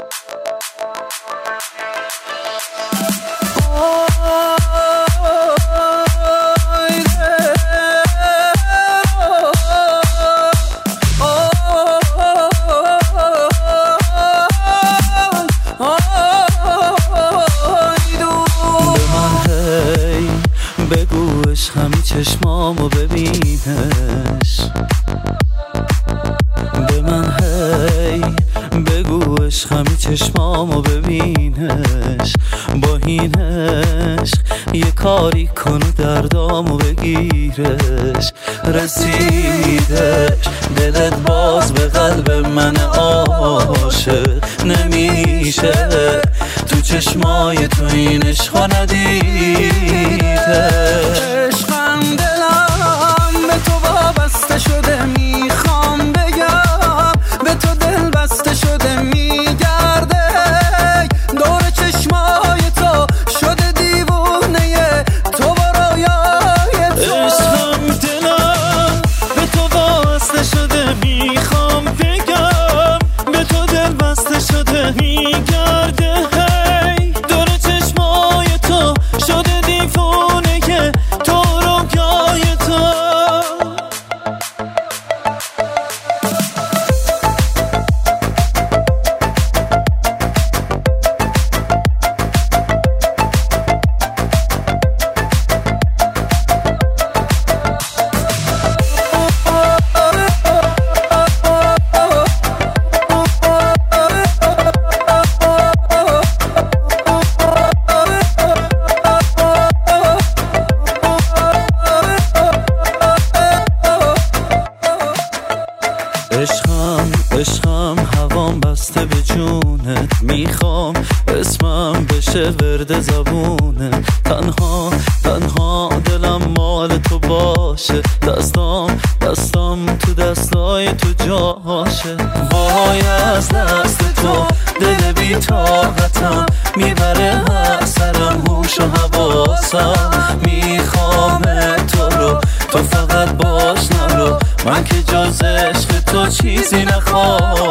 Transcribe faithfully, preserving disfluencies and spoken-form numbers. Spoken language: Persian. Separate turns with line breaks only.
همی چشمامو ببینش، به من هی بگو عشقمی چشمامو ببینش، با این عشق یه کاری کن و دردامو بگیرش. رسیدش دلت باز به قلب من عاشق نمیشه، تو چشمای تو این عشقا ندیده.
عشقم دلم به تو وابسته شده، میخوام بگم به تو دل بسته شده، میگرده دور چشمای تو شده دیوونه تو و رویای تو.
عشقم دلم به تو وابسته شده، میخوام بگم به تو دل بسته شده، میگرده هی دور چشمای تو شده دیوونه که تو رویای تو. عشقم عشقم هوام بسته به جونت، میخوام اسمم بشه ورد زبونت. تنها تنها دلم مال تو باشه، دستام دستام تو دستای تو جاشه. وای از دست تو دل بی طاقتم، میبره هر سرم هوش و حواسم. میخوام تو رو تو فقط باش نرو، من که جز عشق تو چیزی نخوام.